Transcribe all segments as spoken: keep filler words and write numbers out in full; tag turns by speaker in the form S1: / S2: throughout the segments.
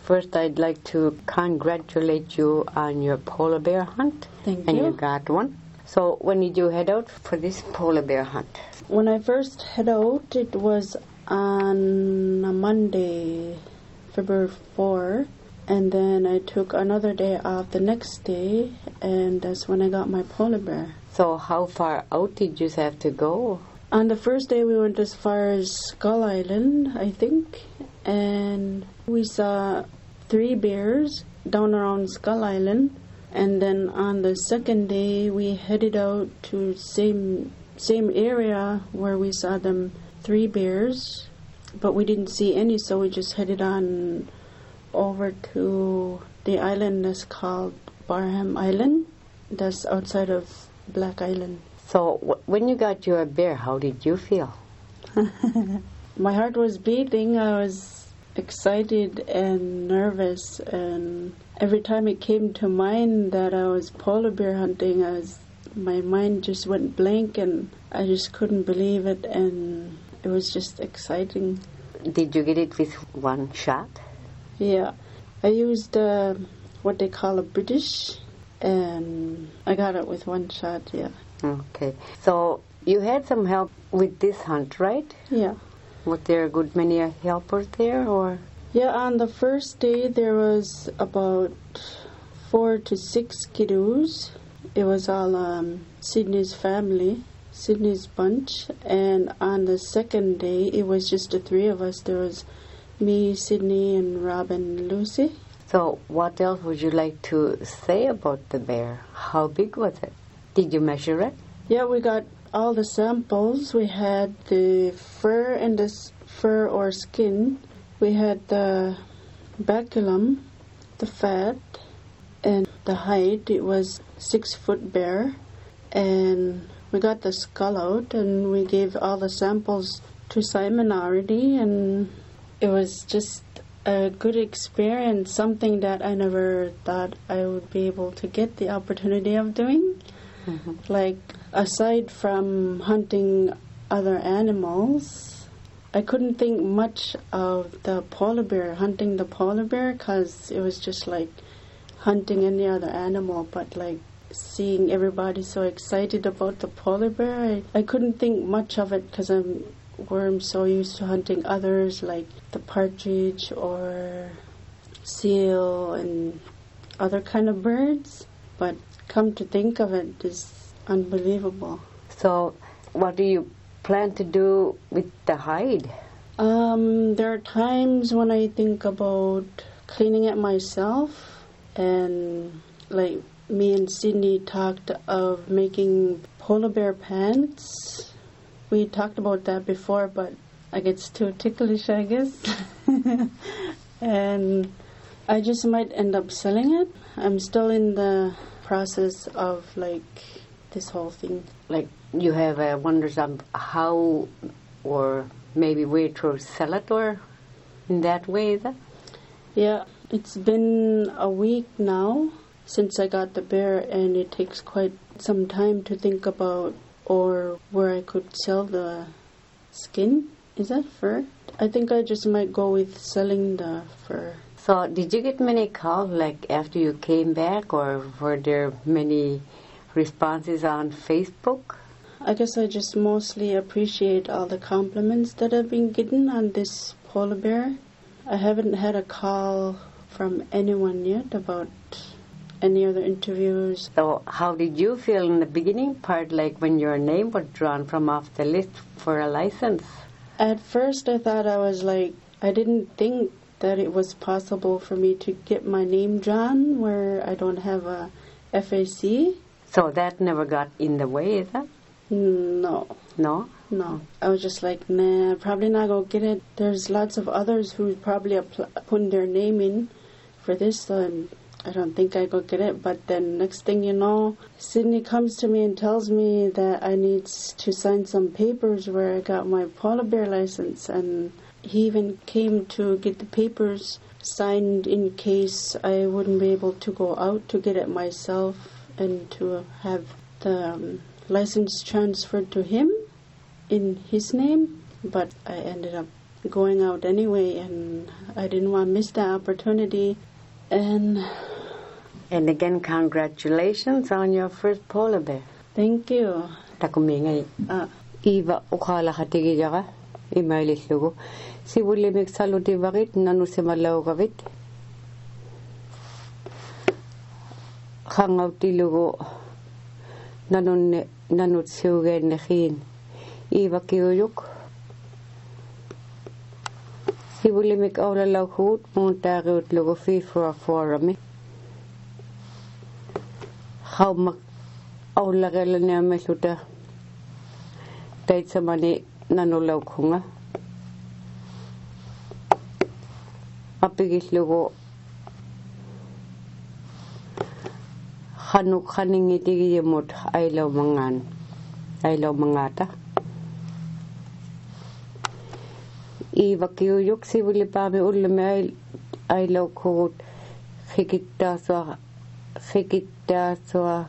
S1: First, I'd like to congratulate you on your polar bear hunt.
S2: Thank
S1: and
S2: you.
S1: And you got one. So when did you head out for this polar bear hunt?
S2: When I first head out, it was on a Monday, February fourth. And then I took another day off the next day, and that's when I got my polar bear.
S1: So how far out did you have to go?
S2: On the first day, we went as far as Skull Island, I think. And we saw three bears down around Skull Island. And then on the second day, we headed out to same same area where we saw them three bears. But we didn't see any, so we just headed on over to the island that's called Barham Island. That's outside of Black Island.
S1: So w- when you got your bear, how did you feel?
S2: My heart was beating. I was excited and nervous, and every time it came to mind that I was polar bear hunting, I was, my mind just went blank, and I just couldn't believe it, and it was just exciting.
S1: Did you get it with one shot?
S2: Yeah, I used uh, what they call a British, and I got it with one shot, yeah.
S1: Okay. So you had some help with this hunt, right?
S2: Yeah.
S1: Was there a good many helpers there, or?
S2: Yeah, on the first day there was about four to six kiddos. It was all um, Sydney's family, Sydney's bunch, and on the second day it was just the three of us. There was me, Sydney, and Rob and Lucy.
S1: So what else would you like to say about the bear? How big was it? Did you measure it?
S2: Yeah, we got all the samples. We had the fur and the s- fur or skin. We had the baculum, the fat, and the height. It was six foot bear. And we got the skull out, and we gave all the samples to Simon already, and it was just a good experience, something that I never thought I would be able to get the opportunity of doing. Mm-hmm. Like, aside from hunting other animals, I couldn't think much of the polar bear, hunting the polar bear, because it was just like hunting any other animal, but like seeing everybody so excited about the polar bear, I, I couldn't think much of it because I'm where I'm so used to hunting others like the partridge or seal and other kind of birds. But come to think of it, it's unbelievable.
S1: So what do you plan to do with the hide?
S2: Um, there are times when I think about cleaning it myself, and like me and Sydney talked of making polar bear pants. We talked about that before, but I get too ticklish, I guess. And I just might end up selling it. I'm still in the process of, like, this whole thing.
S1: Like, you have uh, wonders on how or maybe way to sell it, or in that way, is that?
S2: Yeah, it's been a week now since I got the bear, and it takes quite some time to think about or where I could sell the skin. Is that fur? I think I just might go with selling the fur.
S1: So did you get many calls like after you came back, or were there many responses on Facebook?
S2: I guess I just mostly appreciate all the compliments that I've been getting on this polar bear. I haven't had a call from anyone yet about any other interviews.
S1: So how did you feel in the beginning part, like when your name was drawn from off the list for a license?
S2: At first I thought I was like, I didn't think that it was possible for me to get my name drawn where I don't have a F A C.
S1: So that never got in the way, is that?
S2: No.
S1: No?
S2: No. I was just like, nah, probably not going to get it. There's lots of others who probably apply, putting their name in for this, so I'm, I don't think I go get it. But then next thing you know, Sydney comes to me and tells me that I need to sign some papers where I got my polar bear license. And he even came to get the papers signed in case I wouldn't be able to go out to get it myself and to have the um, license transferred to him in his name. But I ended up going out anyway, and I didn't want to miss that opportunity. And
S1: and again, congratulations on your first polar bear.
S2: Thank you.
S1: Takumingai.
S2: Uh,
S1: Iva ukhala hatigi jaga. Imailis lugu. Si wuli mig saluti varit nanu semalaw gavit. Hangauti lugu nanun nanut siugen nekhin. Iva kiuyuk. Si wuli mig awla lawhut muntagiut lugu fi for a forami. How mak awla gala niya mesuta. Dahit sa mani nanulaw ko nga. Apigis lugo. Hanuk haningi tigi yamot aylaw mangan. Aylaw mangata. Iva kiyuyuk si wuli pami ulame aylaw ko hikita sa hikita sa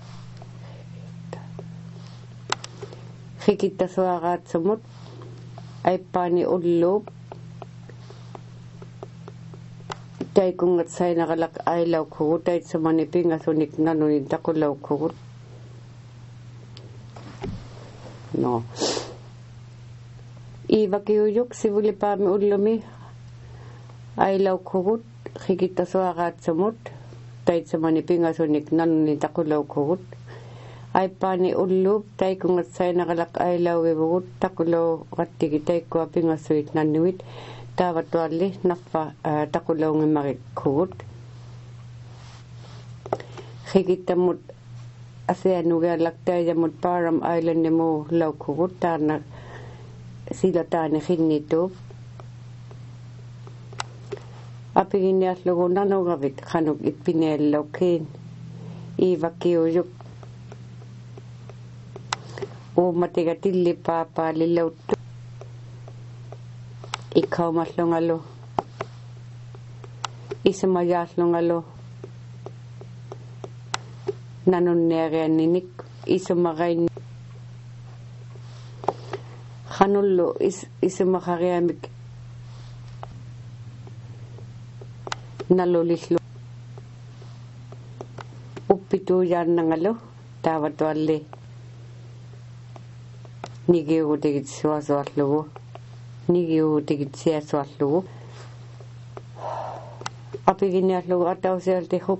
S1: hikita sa agat samut ay pani ullob tay kung at say nakalak aylaw ko tay sa maniping asunik na nunin takulaw ko no Iva kiyuyuk si wuli pami ulumi aylaw ko hikita sa agat samut tay sa maniping asunik na nunin takulaw ko ay pani ulub tay kung at say nakalak aylaw ibugut takulaw at tigitay ko aping asuit na nuit tawat wali nafa uh, takulaw ng makikut higit mut ASEAN uga laktay jamut param island mo law kukut na sila tani hinito apingin niya lugo na nogavit kanog ipinel law kin Iva kiyuyuk o matigatili papa lilaw to ikaw maslongalo isamayaslongalo nanonere ninik isamagay hanullo is isamakaryamik nalolislo upito yan nangalo tawat wali nigiyo tigit suwaswaslo nigiyo tigit siyaswaslo apigin niya lo ataw siya